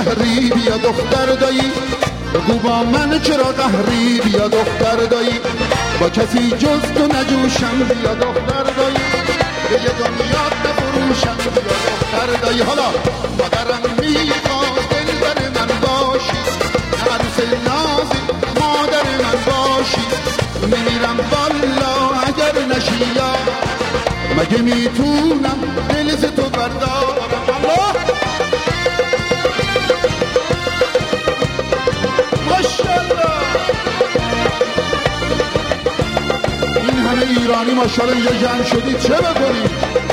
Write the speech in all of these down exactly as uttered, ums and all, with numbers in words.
شهری بیا دختر دایی، بگو با من چرا قهری بیا دختر دایی، با کسی جز تو نجوشم بیا دختر دایی، به یه دنیا نفروشم بیا دختر دایی. حالا مادرم میخواد دلبر من باشی، عروس نازی مادر من باشی، میمیرم والا اگر نشی یا مگه میتونم دل ز تو بردارم. الله ماشاءالله، این همه ایرانی ماشاءالله اینجا جمع شدید چه بکنید؟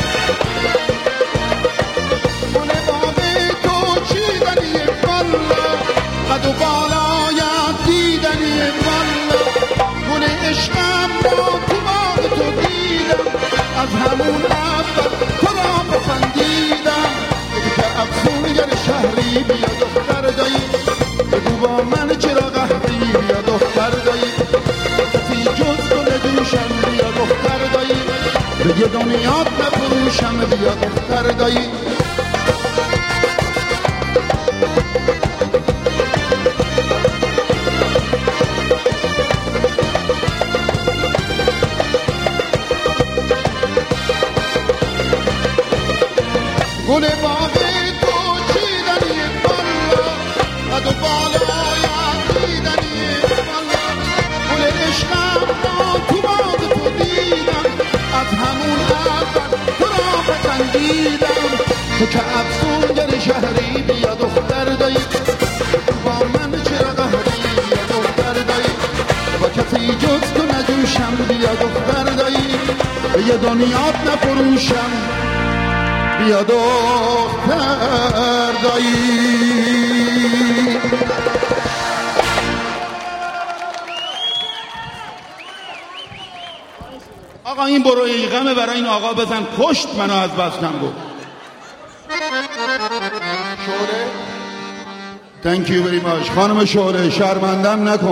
گل باغ تو چیدنیه والا، قد و بالایت دیدنیه والا، گل عشقم را تو باغ تو دیدم، از همون اول تو را بپندیدم، بگو که افسونگر شهری بیا دختر دایی، بگو با من چرا قهری بیا دختر دایی، کسی جز تو ندوشم بیا دختر دایی، به یه دنیات نفروشم بیا دختر دایی. گل باغ تو چیدنیه والا، قد و بالایت دیدنیه والا، گل عشقم را تو باغ تو دیدم، از همون اول تو را پسندیدم، تو که افسونگر شهری بیا دختر دایی، با من چرا قهری بیا دختر دایی، با کسی جز تو نجوشم بیا دختر دایی، به یه دنیات نفروشم بیا دختر دایی. آقا این برو ایغمه برای این آقا بزن، کشت منو از بستم بود. شوره Thank you very much خانم شوره، شرمندم نکن.